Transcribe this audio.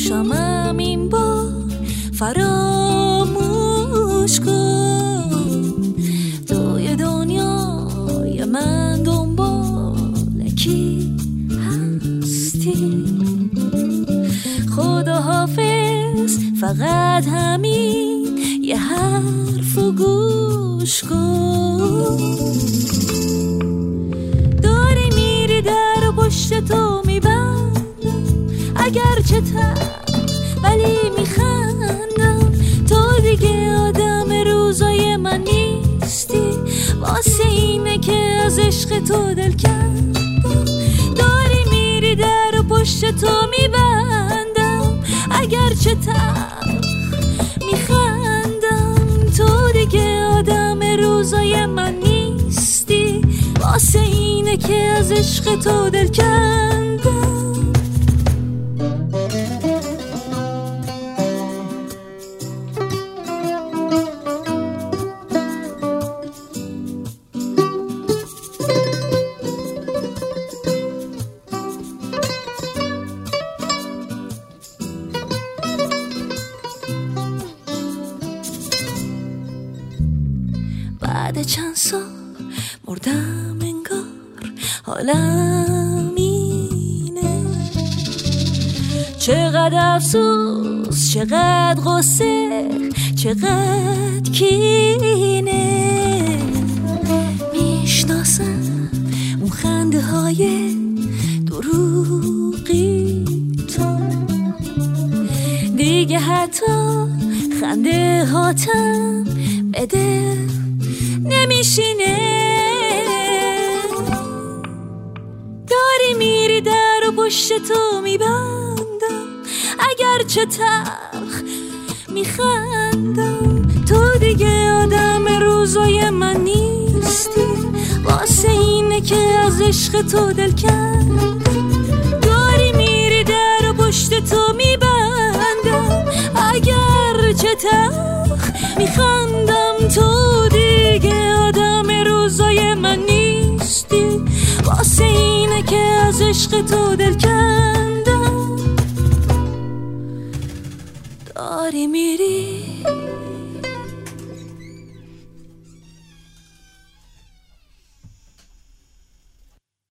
باشمم این بار فراموش کن. توی دنیای من دنبال کی هستی؟ خدا حافظ، فقط همین یه حرفو گوش کن. داری میری در و پشت تو میبندم، اگرچه ولی میخندم. تو دیگه آدم روزای من نیستی، واسه اینه که از عشق تو دل کندم. داری میری در و پشت تو میبندم، اگرچه میخندم. تو دیگه آدم روزای من نیستی، واسه اینه که از عشق تو دل کندم. بعد چند سال مردم انگار، حالم اینه. چقدر افسوس، چقدر غصه، چقدر کینه. میشناسم اون خنده های دروغی تو، دیگه حتی خنده هاتم بده نمیشینه. داری میری در و پشت تو میبندم، اگرچه تلخ میخندم. تو دیگه آدم روزای من نیستی، واسه اینه که از عشق تو دل کندم. داری میری در و پشت تو میبندم، اگرچه تلخ میخندم. تو دیگه آدم روزای من نیستی، واسه اینه که از عشق تو دل کندم. داری میری